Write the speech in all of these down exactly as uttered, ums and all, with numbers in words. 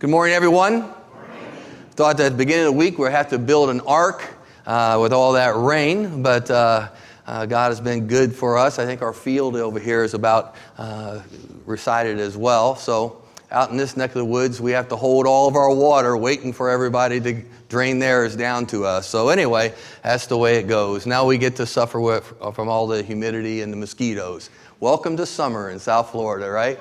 Good morning, everyone. Good morning. Thought that at the beginning of the week we'd have to build an ark uh, with all that rain, but uh, uh, God has been good for us. I think our field over here is about uh, recited as well. So out in this neck of the woods, we have to hold all of our water, waiting for everybody to drain theirs down to us. So anyway, that's the way it goes. Now we get to suffer with, from all the humidity and the mosquitoes. Welcome to summer in South Florida, right?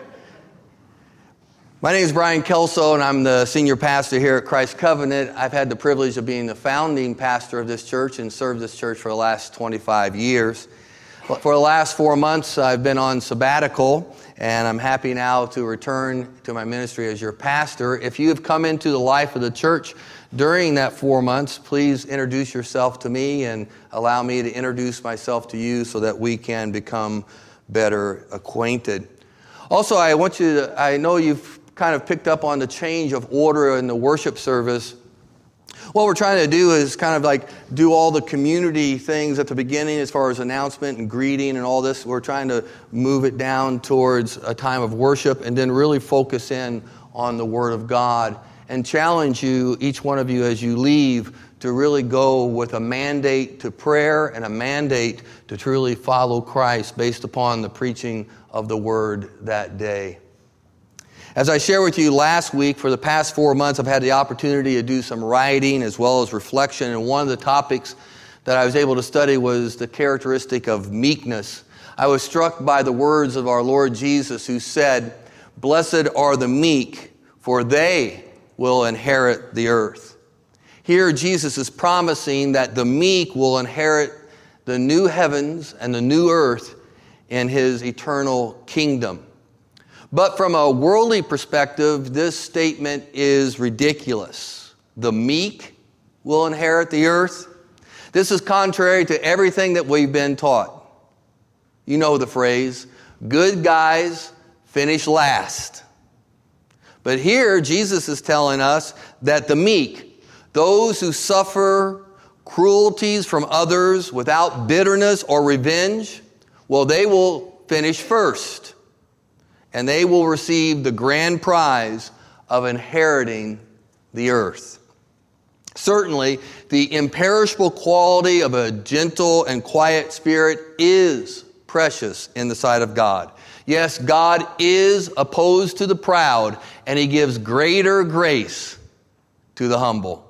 My name is Brian Kelso, and I'm the senior pastor here at Christ Covenant. I've had the privilege of being the founding pastor of this church and served this church for the last twenty-five years. For the last four months, I've been on sabbatical, and I'm happy now to return to my ministry as your pastor. If you have come into the life of the church during that four months, please introduce yourself to me and allow me to introduce myself to you so that we can become better acquainted. Also, I want you to, I know you've kind of picked up on the change of order in the worship service. What we're trying to do is kind of like do all the community things at the beginning as far as announcement and greeting and all this. We're trying to move it down towards a time of worship and then really focus in on the Word of God and challenge you, each one of you as you leave, to really go with a mandate to prayer and a mandate to truly follow Christ based upon the preaching of the Word that day. As I shared with you last week, for the past four months, I've had the opportunity to do some writing as well as reflection. And one of the topics that I was able to study was the characteristic of meekness. I was struck by the words of our Lord Jesus, who said, "Blessed are the meek, for they will inherit the earth." Here, Jesus is promising that the meek will inherit the new heavens and the new earth in his eternal kingdom. But from a worldly perspective, this statement is ridiculous. The meek will inherit the earth. This is contrary to everything that we've been taught. You know the phrase, good guys finish last. But here, Jesus is telling us that the meek, those who suffer cruelties from others without bitterness or revenge, well, they will finish first. And they will receive the grand prize of inheriting the earth. Certainly, the imperishable quality of a gentle and quiet spirit is precious in the sight of God. Yes, God is opposed to the proud, and he gives greater grace to the humble.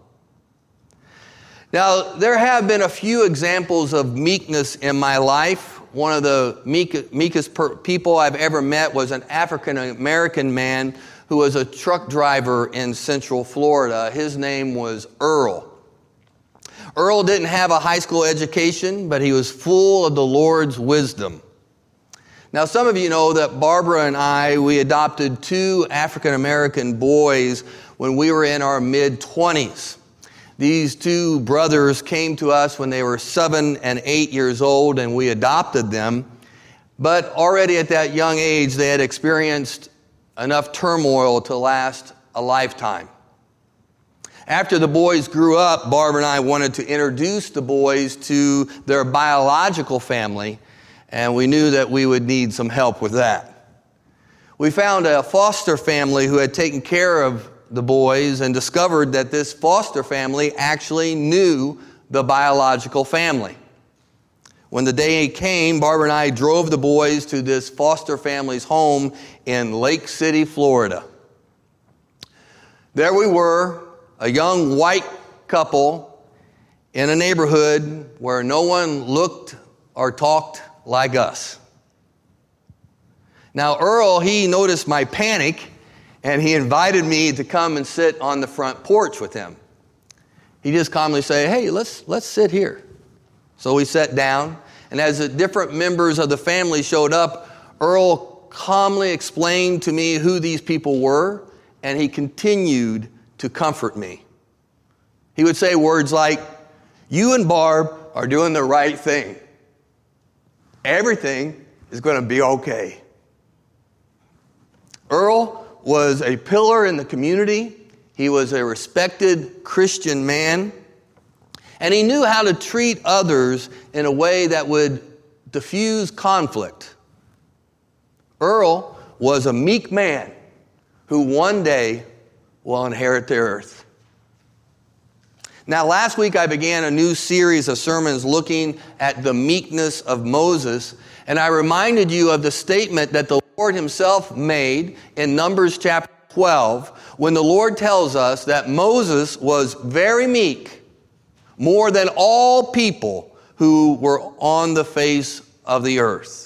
Now, there have been a few examples of meekness in my life. One of the meek, meekest per, people I've ever met was an African-American man who was a truck driver in Central Florida. His name was Earl. Earl didn't have a high school education, but he was full of the Lord's wisdom. Now, some of you know that Barbara and I, we adopted two African-American boys when we were in our mid-twenties. These two brothers came to us when they were seven and eight years old, and we adopted them. But already at that young age, they had experienced enough turmoil to last a lifetime. After the boys grew up, Barbara and I wanted to introduce the boys to their biological family, and we knew that we would need some help with that. We found a foster family who had taken care of the boys and discovered that this foster family actually knew the biological family. When the day came, Barbara and I drove the boys to this foster family's home in Lake City, Florida. There we were, a young white couple in a neighborhood where no one looked or talked like us. Now, Earl, he noticed my panic, and he invited me to come and sit on the front porch with him. He just calmly said, "Hey, let's let's sit here." So we sat down, and as the different members of the family showed up, Earl calmly explained to me who these people were, and he continued to comfort me. He would say words like, "You and Barb are doing the right thing. Everything is going to be okay." Earl was a pillar in the community. He was a respected Christian man. And he knew how to treat others in a way that would diffuse conflict. Earl was a meek man who one day will inherit the earth. Now, last week I began a new series of sermons looking at the meekness of Moses, and I reminded you of the statement that the Lord himself made in Numbers chapter twelve, when the Lord tells us that Moses was very meek, more than all people who were on the face of the earth.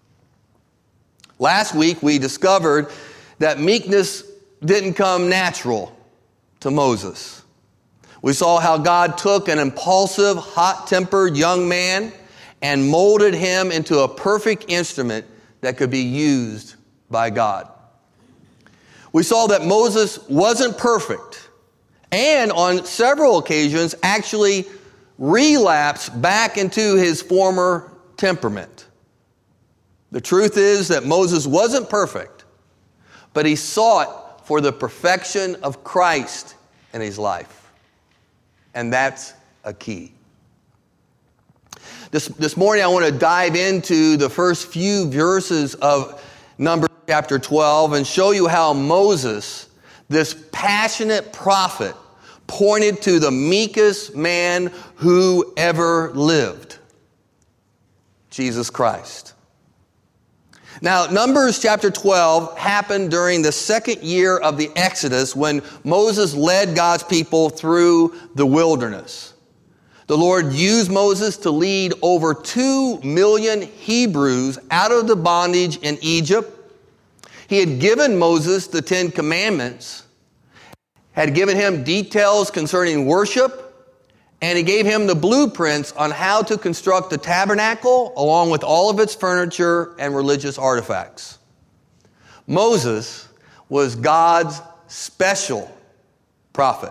Last week we discovered that meekness didn't come natural to Moses. We saw how God took an impulsive, hot-tempered young man and molded him into a perfect instrument that could be used by God. We saw that Moses wasn't perfect and on several occasions actually relapsed back into his former temperament. The truth is that Moses wasn't perfect, but he sought for the perfection of Christ in his life. And that's a key. This, this morning I want to dive into the first few verses of Numbers chapter twelve and show you how Moses, this passionate prophet, pointed to the meekest man who ever lived, Jesus Christ. Now, Numbers chapter twelve happened during the second year of the Exodus when Moses led God's people through the wilderness. The Lord used Moses to lead over two million Hebrews out of the bondage in Egypt. He had given Moses the Ten Commandments, had given him details concerning worship, and he gave him the blueprints on how to construct the tabernacle along with all of its furniture and religious artifacts. Moses was God's special prophet.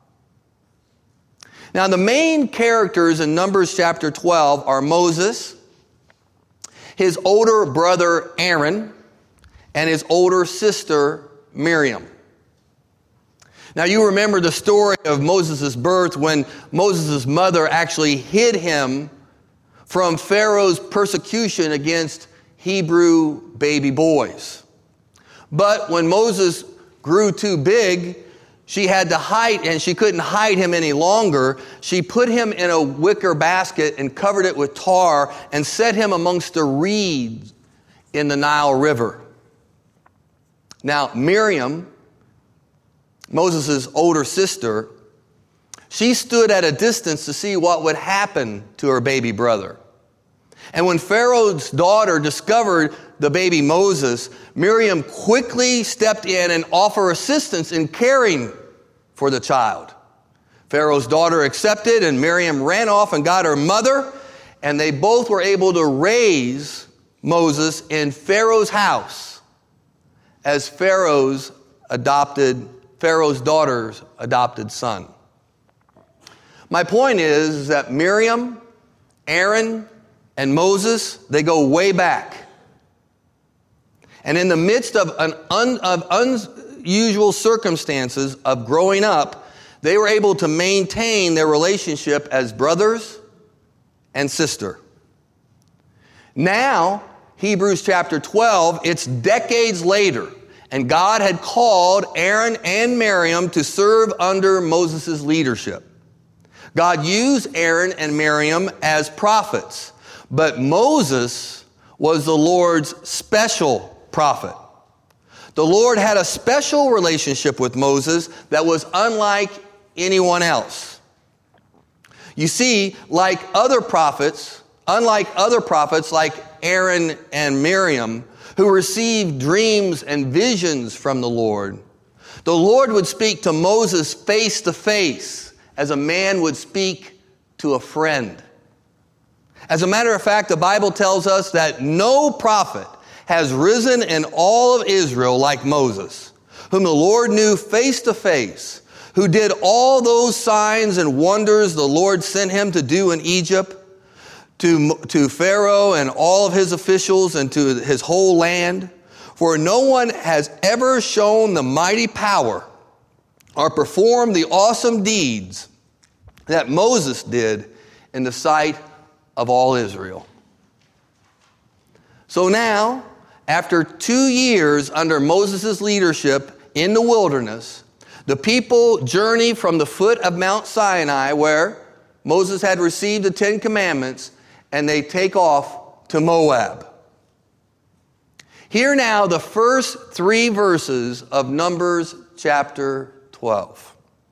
Now, the main characters in Numbers chapter twelve are Moses, his older brother Aaron, and his older sister Miriam. Now, you remember the story of Moses' birth when Moses' mother actually hid him from Pharaoh's persecution against Hebrew baby boys. But when Moses grew too big, she had to hide, and she couldn't hide him any longer. She put him in a wicker basket and covered it with tar and set him amongst the reeds in the Nile River. Now, Miriam, Moses' older sister, she stood at a distance to see what would happen to her baby brother. And when Pharaoh's daughter discovered the baby Moses, Miriam quickly stepped in and offered assistance in caring for the child. Pharaoh's daughter accepted, and Miriam ran off and got her mother, and they both were able to raise Moses in Pharaoh's house as Pharaoh's adopted Pharaoh's daughter's adopted son. My point is that Miriam, Aaron, and Moses, they go way back. And in the midst of, an un, of unusual circumstances of growing up, they were able to maintain their relationship as brothers and sister. Now, Hebrews chapter twelve, it's decades later, and God had called Aaron and Miriam to serve under Moses' leadership. God used Aaron and Miriam as prophets, but Moses was the Lord's special prophet. The Lord had a special relationship with Moses that was unlike anyone else. You see, like other prophets, unlike other prophets like Aaron and Miriam, who received dreams and visions from the Lord, the Lord would speak to Moses face to face as a man would speak to a friend. As a matter of fact, the Bible tells us that no prophet has risen in all of Israel like Moses, whom the Lord knew face to face, who did all those signs and wonders the Lord sent him to do in Egypt, to, to Pharaoh and all of his officials and to his whole land. For no one has ever shown the mighty power or performed the awesome deeds that Moses did in the sight of all Israel. So now, after two years under Moses' leadership in the wilderness, The people journey from the foot of Mount Sinai, where Moses had received the Ten Commandments, and they take off to Moab. Hear now the first three verses of Numbers chapter twelve.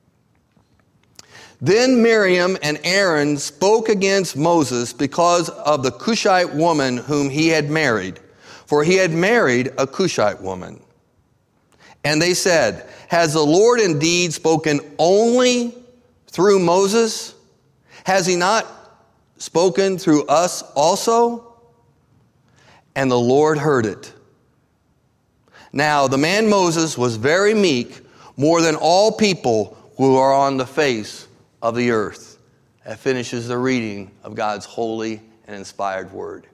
Then Miriam and Aaron spoke against Moses because of the Cushite woman whom he had married, for he had married a Cushite woman. And they said, has the Lord indeed spoken only through Moses? Has he not spoken through us also? And the Lord heard it. Now the man Moses was very meek, more than all people who are on the face of the earth. That finishes the reading of God's holy and inspired word.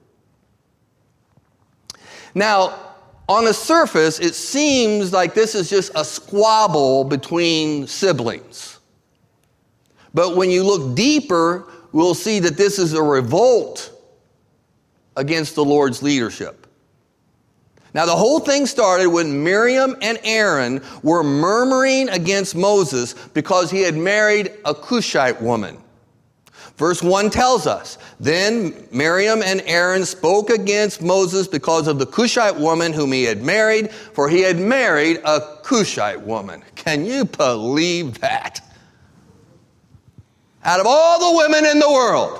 Now, on the surface, it seems like this is just a squabble between siblings. But when you look deeper, we'll see that this is a revolt against the Lord's leadership. Now, the whole thing started when Miriam and Aaron were murmuring against Moses because he had married a Cushite woman. Verse one tells us, then Miriam and Aaron spoke against Moses because of the Cushite woman whom he had married, for he had married a Cushite woman. Can you believe that? Out of all the women in the world,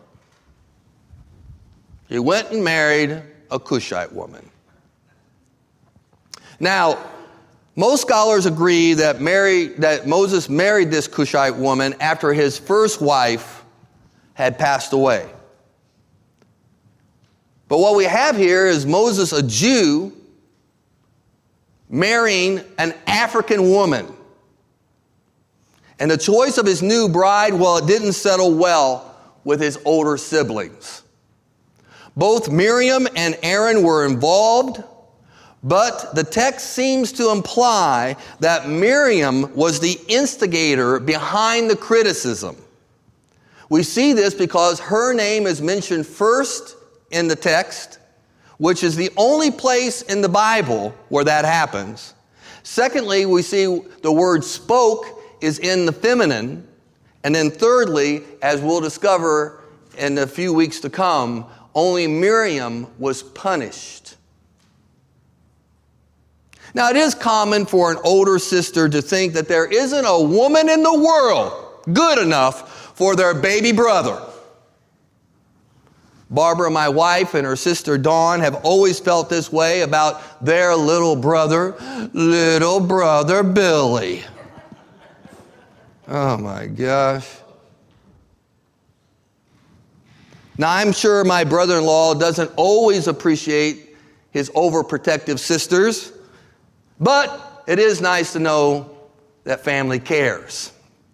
he went and married a Cushite woman. Now, most scholars agree that Mary, that Moses married this Cushite woman after his first wife had passed away. But what we have here is Moses, a Jew, marrying an African woman. And the choice of his new bride, well, it didn't settle well with his older siblings. Both Miriam and Aaron were involved, but the text seems to imply that Miriam was the instigator behind the criticism. We see this because her name is mentioned first in the text, which is the only place in the Bible where that happens. Secondly, we see the word spoke is in the feminine. And then thirdly, as we'll discover in a few weeks to come, only Miriam was punished. Now, it is common for an older sister to think that there isn't a woman in the world good enough for their baby brother. Barbara, my wife, and her sister Dawn have always felt this way about their little brother, little brother Billy. Oh my gosh. Now, I'm sure my brother-in-law doesn't always appreciate his overprotective sisters, but it is nice to know that family cares.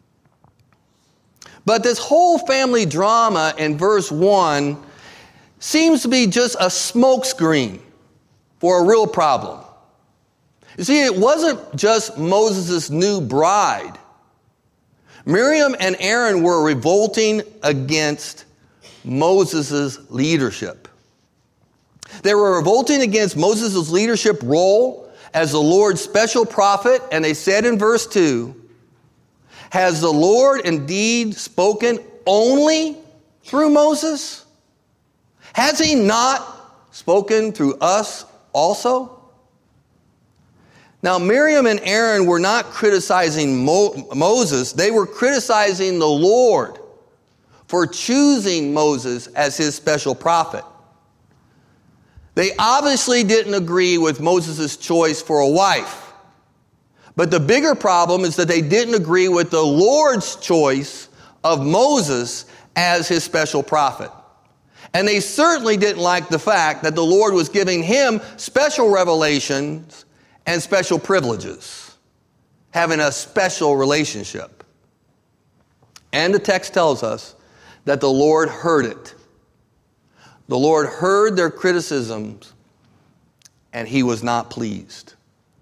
But this whole family drama in verse one seems to be just a smokescreen for a real problem. You see, it wasn't just Moses' new bride. Miriam and Aaron were revolting against Moses' leadership. They were revolting against Moses' leadership role as the Lord's special prophet, and they said in verse two, has the Lord indeed spoken only through Moses? Has he not spoken through us also? Now, Miriam and Aaron were not criticizing Mo- Moses. They were criticizing the Lord for choosing Moses as his special prophet. They obviously didn't agree with Moses' choice for a wife. But the bigger problem is that they didn't agree with the Lord's choice of Moses as his special prophet. And they certainly didn't like the fact that the Lord was giving him special revelations and special privileges, having a special relationship. And the text tells us that the Lord heard it. The Lord heard their criticisms, and he was not pleased.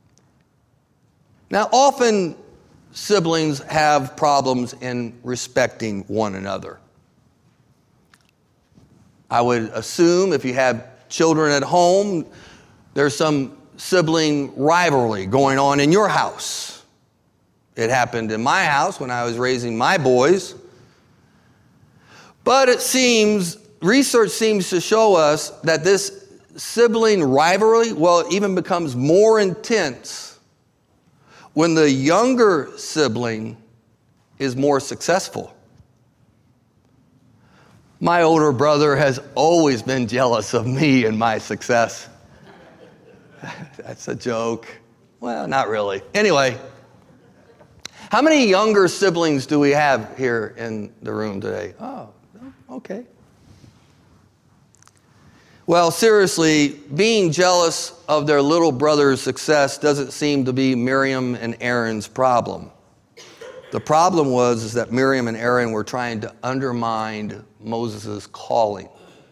Now, often siblings have problems in respecting one another. I would assume if you have children at home, there's some sibling rivalry going on in your house. It happened in my house when I was raising my boys. But it seems, research seems to show us that this sibling rivalry, well, it even becomes more intense when the younger sibling is more successful. My older brother has always been jealous of me and my success. That's a joke. Well, not really. Anyway, how many younger siblings do we have here in the room today? Oh, okay. Well, seriously, being jealous of their little brother's success doesn't seem to be Miriam and Aaron's problem. The problem was is that Miriam and Aaron were trying to undermine Moses' calling.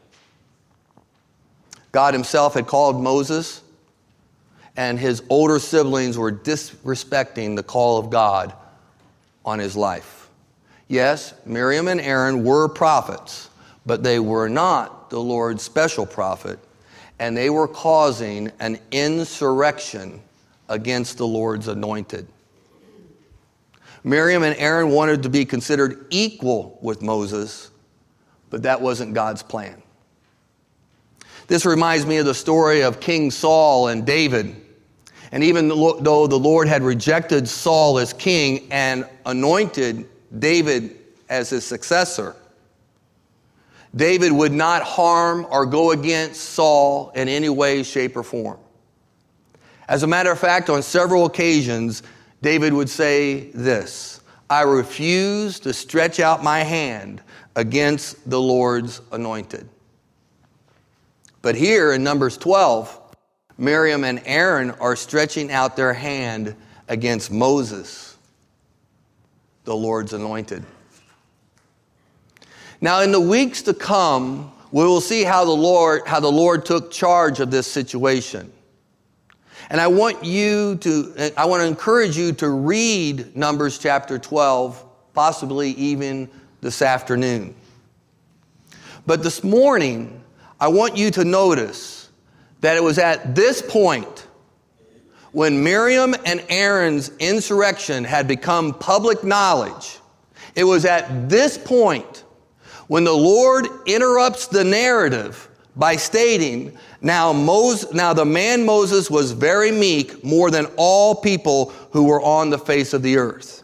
God himself had called Moses, and his older siblings were disrespecting the call of God on his life. Yes, Miriam and Aaron were prophets, but they were not the Lord's special prophet, and they were causing an insurrection against the Lord's anointed. Miriam and Aaron wanted to be considered equal with Moses, but that wasn't God's plan. This reminds me of the story of King Saul and David. And even though the Lord had rejected Saul as king and anointed David as his successor, David would not harm or go against Saul in any way, shape, or form. As a matter of fact, on several occasions, David would say this: I refuse to stretch out my hand against the Lord's anointed. But here in Numbers twelve, Miriam and Aaron are stretching out their hand against Moses, the Lord's anointed. Now, in the weeks to come, we will see how the Lord, how the Lord took charge of this situation. And I want you to, I want to encourage you to read Numbers chapter twelve, possibly even this afternoon. But this morning, I want you to notice that it was at this point, when Miriam and Aaron's insurrection had become public knowledge, it was at this point when the Lord interrupts the narrative by stating, now, Moses, now the man Moses was very meek, more than all people who were on the face of the earth.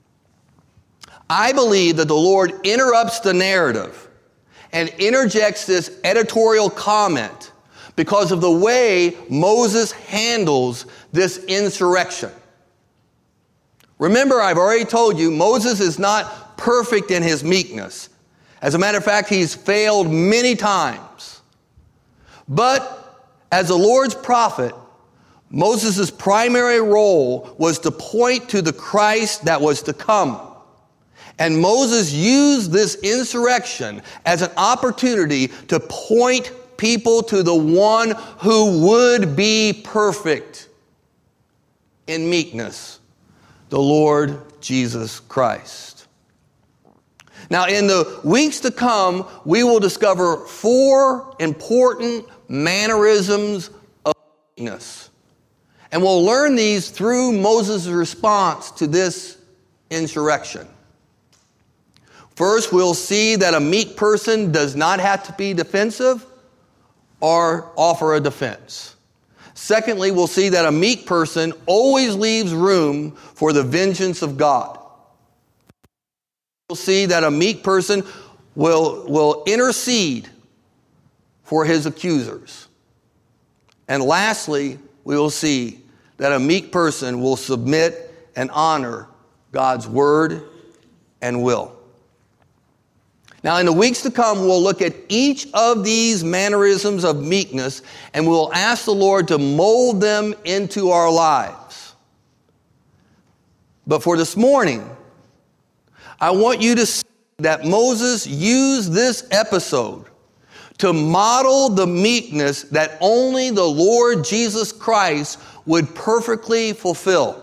I believe that the Lord interrupts the narrative and interjects this editorial comment because of the way Moses handles this insurrection. Remember, I've already told you, Moses is not perfect in his meekness. As a matter of fact, he's failed many times. But as the Lord's prophet, Moses' primary role was to point to the Christ that was to come. And Moses used this insurrection as an opportunity to point people to the one who would be perfect in meekness, the Lord Jesus Christ. Now, in the weeks to come, we will discover four important mannerisms of meekness. And we'll learn these through Moses' response to this insurrection. First, we'll see that a meek person does not have to be defensive or offer a defense. Secondly, we'll see that a meek person always leaves room for the vengeance of God. We'll see that a meek person will, will intercede for his accusers. And lastly, we will see that a meek person will submit and honor God's word and will. Now, in the weeks to come, we'll look at each of these mannerisms of meekness, and we'll ask the Lord to mold them into our lives. But for this morning, I want you to see that Moses used this episode to model the meekness that only the Lord Jesus Christ would perfectly fulfill.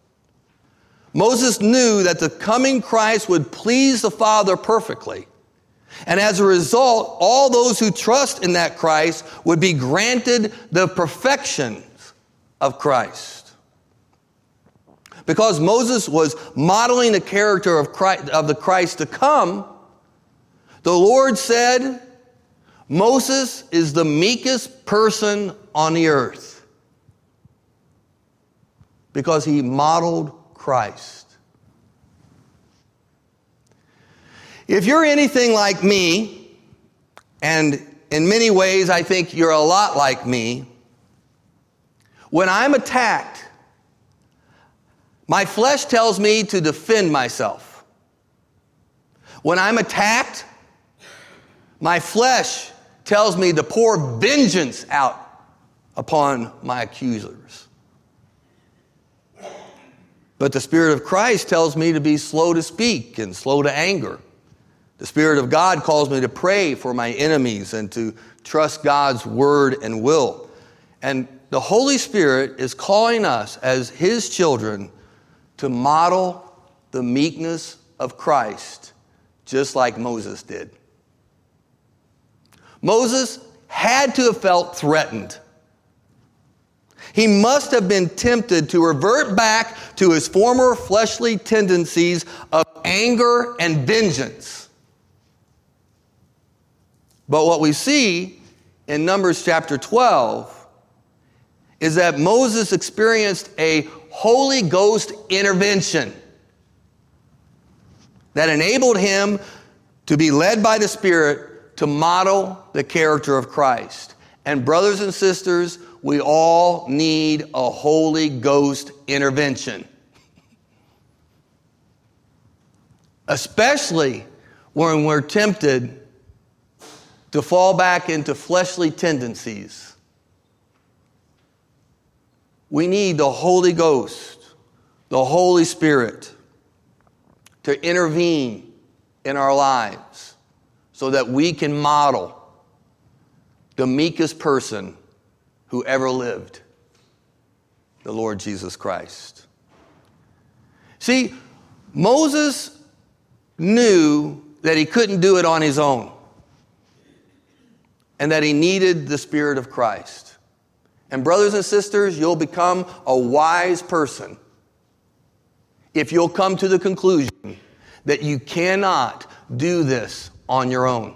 Moses knew that the coming Christ would please the Father perfectly. And as a result, all those who trust in that Christ would be granted the perfections of Christ. Because Moses was modeling the character of Christ, of the Christ to come, the Lord said, Moses is the meekest person on the earth because he modeled Christ. If you're anything like me, and in many ways I think you're a lot like me, when I'm attacked, my flesh tells me to defend myself. When I'm attacked, my flesh tells me to pour vengeance out upon my accusers. But the Spirit of Christ tells me to be slow to speak and slow to anger. The Spirit of God calls me to pray for my enemies and to trust God's word and will. And the Holy Spirit is calling us as His children to model the meekness of Christ, just like Moses did. Moses had to have felt threatened. He must have been tempted to revert back to his former fleshly tendencies of anger and vengeance. But what we see in Numbers chapter twelve is that Moses experienced a Holy Ghost intervention that enabled him to be led by the Spirit to model the character of Christ. And brothers and sisters, we all need a Holy Ghost intervention. Especially when we're tempted to fall back into fleshly tendencies. We need the Holy Ghost, the Holy Spirit, to intervene in our lives so that we can model the meekest person who ever lived, the Lord Jesus Christ. See, Moses knew that he couldn't do it on his own and that he needed the Spirit of Christ. And brothers and sisters, you'll become a wise person if you'll come to the conclusion that you cannot do this on your own.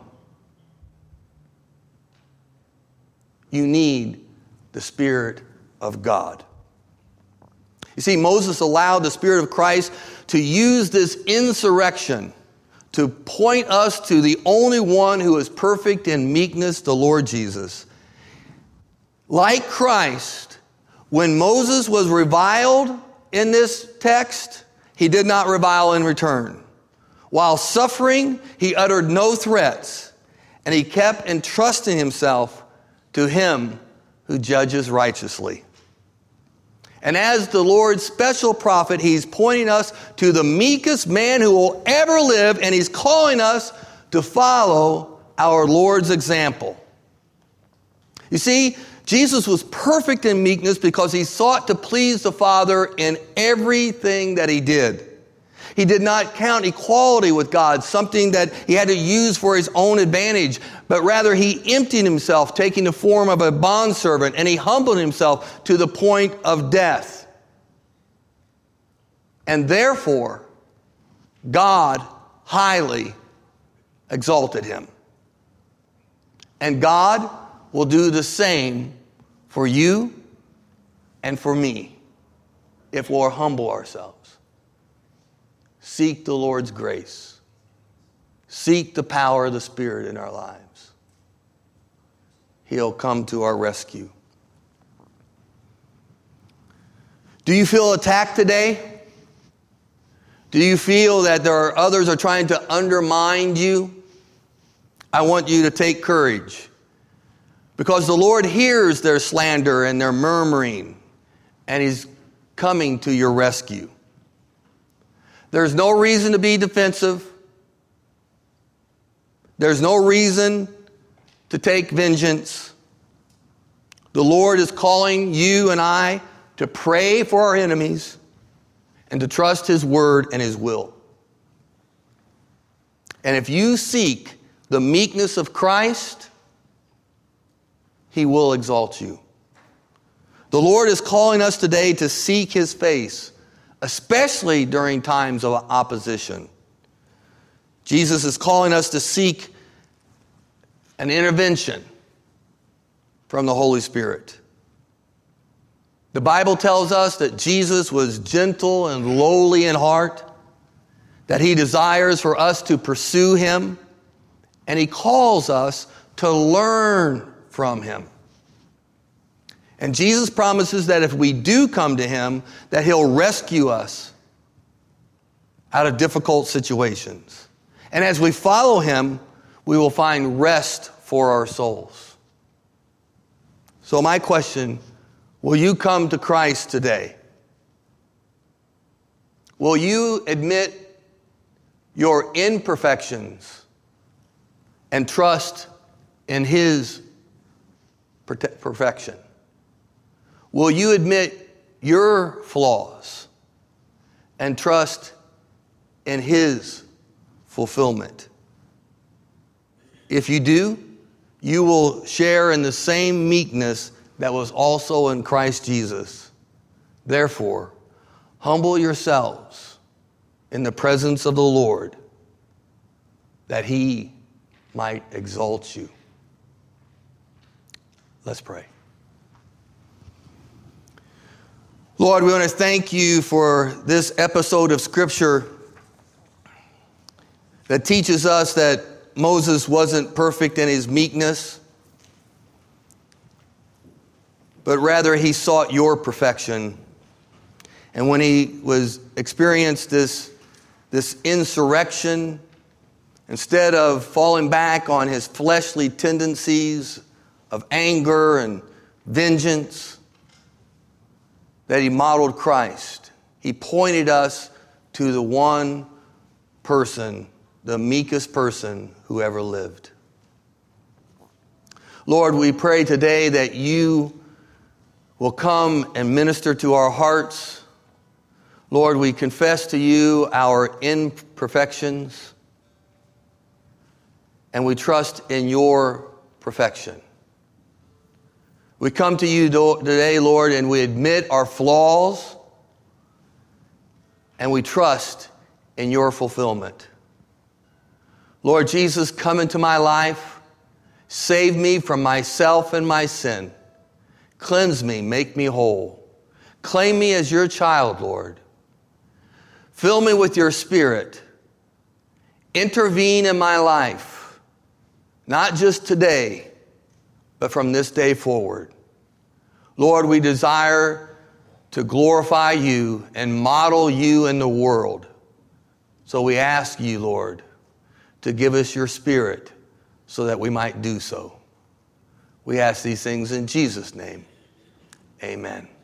You need the Spirit of God. You see, Moses allowed the Spirit of Christ to use this insurrection to point us to the only one who is perfect in meekness, the Lord Jesus. Like Christ, when Moses was reviled in this text, he did not revile in return. While suffering, he uttered no threats, and he kept entrusting himself to him who judges righteously. And as the Lord's special prophet, he's pointing us to the meekest man who will ever live, and he's calling us to follow our Lord's example. You see, Jesus was perfect in meekness because he sought to please the Father in everything that he did. He did not count equality with God something that he had to use for his own advantage, but rather he emptied himself, taking the form of a bondservant, and he humbled himself to the point of death. And therefore, God highly exalted him. And God will do the same for you and for me if we'll humble ourselves. Seek the Lord's grace. Seek the power of the Spirit in our lives. He'll come to our rescue. Do you feel attacked today? Do you feel that there are others are trying to undermine you? I want you to take courage. Because the Lord hears their slander and their murmuring, and he's coming to your rescue. There's no reason to be defensive. There's no reason to take vengeance. The Lord is calling you and I to pray for our enemies and to trust his word and his will. And if you seek the meekness of Christ, he will exalt you. The Lord is calling us today to seek his face, especially during times of opposition. Jesus is calling us to seek an intervention from the Holy Spirit. The Bible tells us that Jesus was gentle and lowly in heart, that he desires for us to pursue him, and he calls us to learn from him. And Jesus promises that if we do come to him, that he'll rescue us out of difficult situations. And as we follow him, we will find rest for our souls. So my question, will you come to Christ today? Will you admit your imperfections and trust in his perfection? Will you admit your flaws and trust in his fulfillment? If you do, you will share in the same meekness that was also in Christ Jesus. Therefore, humble yourselves in the presence of the Lord, that he might exalt you. Let's pray. Lord, we want to thank you for this episode of Scripture that teaches us that Moses wasn't perfect in his meekness, but rather he sought your perfection. And when he was experienced this, this insurrection, instead of falling back on his fleshly tendencies of anger and vengeance, that he modeled Christ. He pointed us to the one person, the meekest person who ever lived. Lord, we pray today that you will come and minister to our hearts. Lord, we confess to you our imperfections, and we trust in your perfection. We come to you today, Lord, and we admit our flaws, and we trust in your fulfillment. Lord Jesus, come into my life. Save me from myself and my sin. Cleanse me, make me whole. Claim me as your child, Lord. Fill me with your Spirit. Intervene in my life, not just today, but from this day forward. Lord, we desire to glorify you and model you in the world. So we ask you, Lord, to give us your Spirit so that we might do so. We ask these things in Jesus' name. Amen.